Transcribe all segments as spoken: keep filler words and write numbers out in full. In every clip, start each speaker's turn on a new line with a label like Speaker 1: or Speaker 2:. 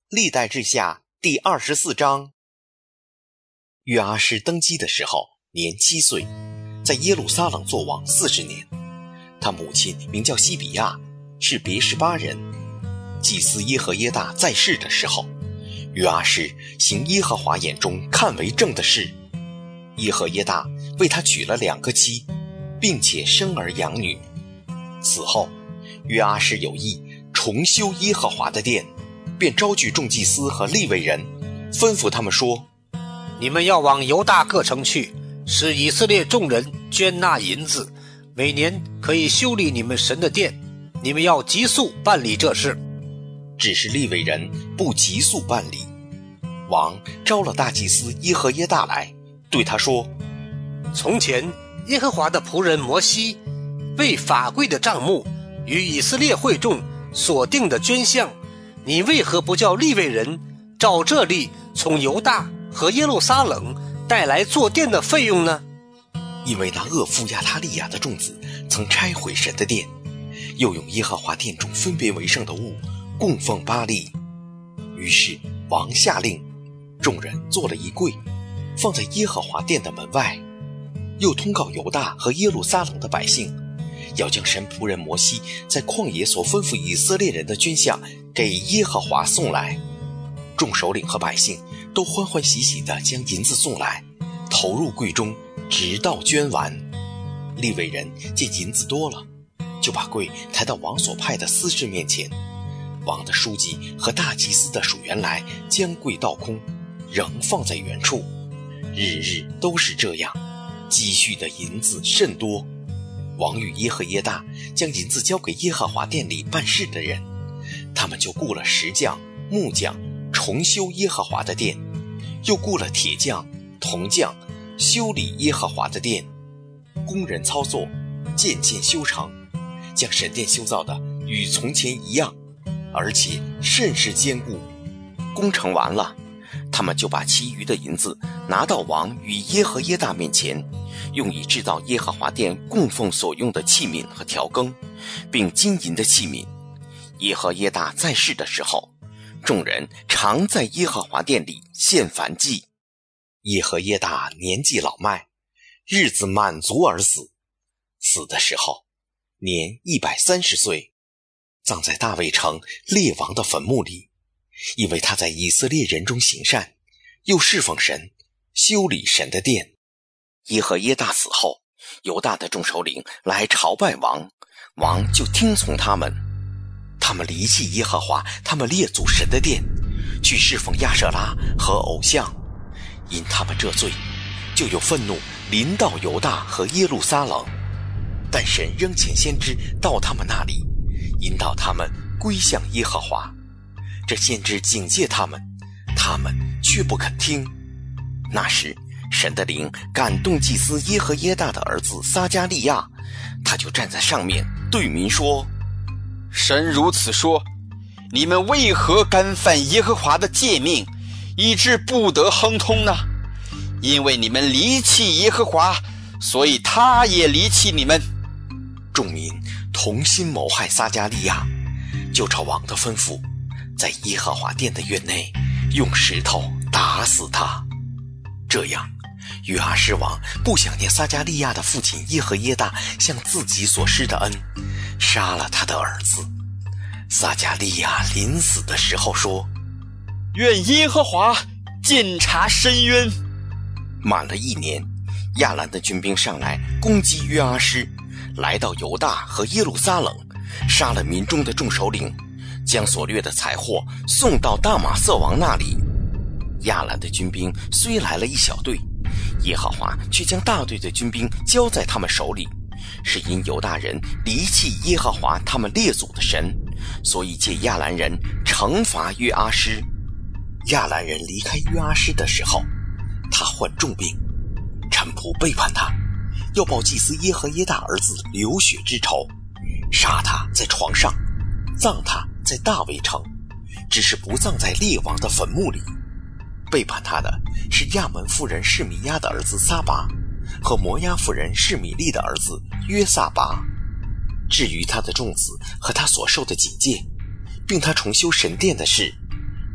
Speaker 1: 历代志下第二十四章。约阿施登基的时候年七岁，在耶路撒冷作王四十年。他母亲名叫西比亚，是别是巴人。祭司耶和耶大在世的时候，约阿施行耶和华眼中看为正的事。耶和耶大为他娶了两个妻，并且生儿养女。此后，约阿施有意重修耶和华的殿，便招聚众祭司和利未人，吩咐他们说：
Speaker 2: 你们要往犹大各城去，使以色列众人捐纳银子，每年可以修理你们神的殿，你们要急速办理这事。
Speaker 1: 只是利未人不急速办理。王招了大祭司耶和耶大来，对他说：
Speaker 2: 从前耶和华的仆人摩西为法柜的帐幕与以色列会众所定的捐项，你为何不叫利未人照这例从犹大和耶路撒冷带来做殿的费用呢？
Speaker 1: 因为那恶妇亚他利亚的众子曾拆毁神的殿，又用耶和华殿中分别为圣的物供奉巴力。于是王下令，众人做了一柜，放在耶和华殿的门外，又通告犹大和耶路撒冷的百姓，要将神仆人摩西在旷野所吩咐以色列人的捐项给耶和华送来。众首领和百姓都欢欢喜喜地将银子送来，投入柜中，直到捐完。利未人见银子多了，就把柜抬到王所派的司事面前。王的书记和大祭司的属员来，将柜倒空，仍放在原处。日日都是这样，积蓄的银子甚多。王与耶和耶大将银子交给耶和华殿里办事的人，他们就雇了石匠、木匠，重修耶和华的殿，又雇了铁匠、铜匠，修理耶和华的殿。工人操作，渐渐修成，将神殿修造的与从前一样，而且甚是坚固。工程完了，他们就把其余的银子拿到王与耶和耶大面前，用以制造耶和华殿供奉所用的器皿和调羹，并金银的器皿。耶和耶大在世的时候，众人常在耶和华殿里献燔祭。耶和耶大年纪老迈，日子满足而死，死的时候年一百三十岁，葬在大卫城列王的坟墓里。因为他在以色列人中行善，又侍奉神，修理神的殿。耶和耶大死后，犹大的众首领来朝拜王，王就听从他们。他们离弃耶和华他们列祖神的殿，去侍奉亚舍拉和偶像。因他们这罪，就有愤怒临到犹大和耶路撒冷。但神仍遣先知到他们那里，引导他们归向耶和华。这先知警戒他们，他们却不肯听。那时神的灵感动祭司耶和耶大的儿子撒迦利亚，他就站在上面对民说：
Speaker 3: 神如此说，你们为何干犯耶和华的诫命，以致不得亨通呢？因为你们离弃耶和华，所以他也离弃你们。
Speaker 1: 众民同心谋害撒迦利亚，就照王的吩咐，在耶和华殿的院内用石头打死他。这样，约阿施王不想念撒迦利亚的父亲耶和耶大向自己所施的恩，杀了他的儿子。撒迦利亚临死的时候说：
Speaker 3: 愿耶和华鉴察深渊。
Speaker 1: 满了一年，亚兰的军兵上来攻击约阿施，来到犹大和耶路撒冷，杀了民中的众首领，将所掠的财货送到大马色王那里。亚兰的军兵虽来了一小队，耶和华却将大队的军兵交在他们手里，是因犹大人离弃耶和华他们列祖的神，所以借亚兰人惩罚约阿施。亚兰人离开约阿施的时候，他患重病，臣仆背叛他，要报祭司耶和耶大儿子流血之仇，杀他在床上，葬他在大卫城，只是不葬在列王的坟墓里。背叛他的是亚门妇人示米亚的儿子撒拔，和摩押妇人示米利的儿子约撒拔。至于他的众子和他所受的警戒，并他重修神殿的事，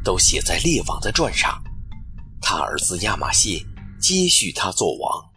Speaker 1: 都写在列王的传上。他儿子亚玛谢接续他做王。